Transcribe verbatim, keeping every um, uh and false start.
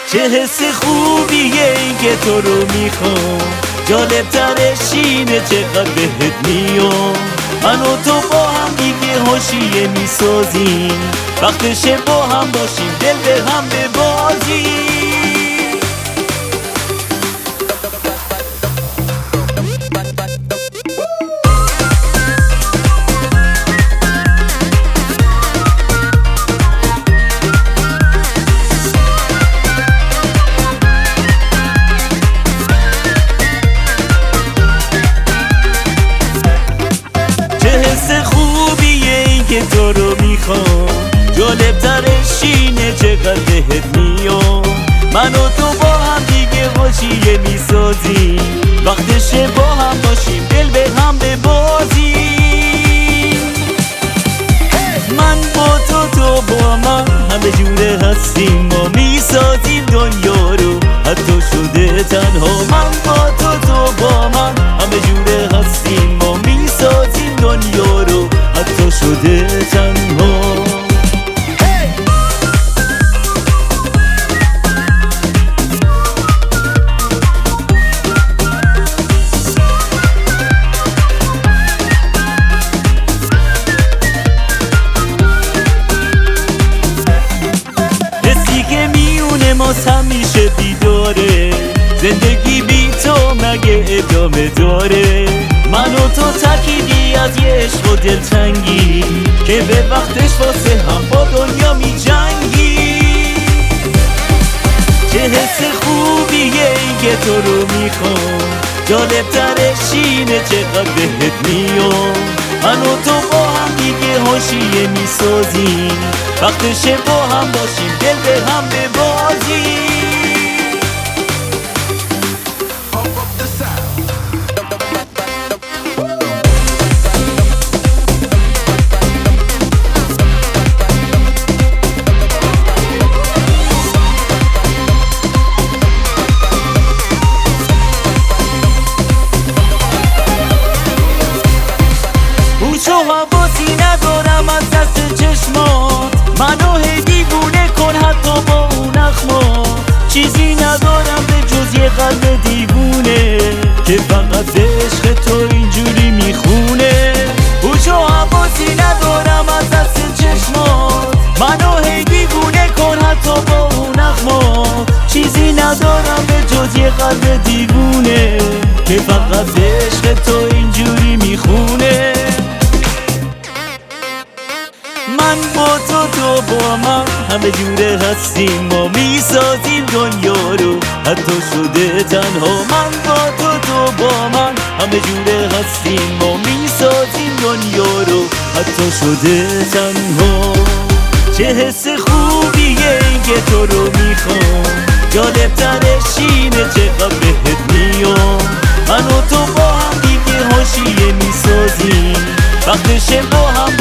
چه حس خوبیه این که تو رو میخوام، جالب ترش اینه چقدر بهت میام. من و تو با هم دیگه حاشیه میسازیم، وقتشه با هم باشیم دل به هم ببازیم. که تو رو میخوام، جالب ترش اینه چقدر بهت میام. من و تو با هم دیگه حاشیه میسازیم، وقتشه با هم باشیم دل به هم ببازیم. من با تو تو با من همه جوره هستیم، ما میسازیم دنیا رو حتی شده تنها. من با تو تو با من همه جوره هستیم، ما میسازیم دنیا رو حتی شده تنها. حسی که میونه ماست همیشه بیداره، زندگی بی تو مگه ادامه داره؟ من و تو ترکیبی از یه عشق و دلتنگی که به وقتش واسه هم با دنیا می جنگی. چه حس خوبیه این که تو رو میخوام، جالب ترش اینه چقدر بهت میام. من و تو با هم دیگه حاشیه میسازیم، وقتشه با هم باشیم دل به هم ببازیم. چو حواسی ندارم از دست چشمات، منو هی دیوونه کن حتی با اون اخمات. چیزی ندارم به جز یه قلب دیوونه که فقط به عشق تو اینجوری میخونه. او چو حواسی ندارم از دست چشمات، منو هی دیوونه کن حتی با اون اخمات. چیزی ندارم به جز یه قلب دیوونه که فقط به عشق تو اینجوری میخونه. من با تو تو با من همه جوره هستیم، ما میسازیم دنیا رو حتی شده تنها. من با تو تو با من همه جوره هستیم، ما میسازیم دنیا رو حتی شده تنها. چه حس خوبیه این که تو رو میخوام، جالب ترش اینه چقدر بهت میام. من و تو با هم دیگه حاشیه میسازیم، وقتشه با هم